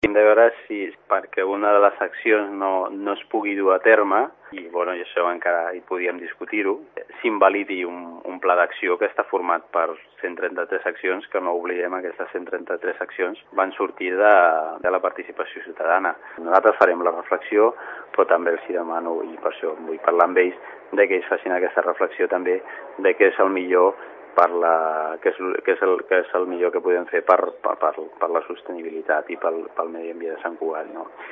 Hem de veure si perquè una de les accions no es pugui dur a terme, i això encara hi podíem discutir-ho, s'invalidi un pla d'acció que està format per 133 accions, que no oblidem, aquestes 133 accions van sortir de la participació ciutadana. Nosaltres farem la reflexió, però també els demano, i per això vull parlar amb ells, de que ells facin aquesta reflexió també de què és el millor què és el millor que podem fer per la sostenibilitat i pel medi ambient de Sant Cugat, no?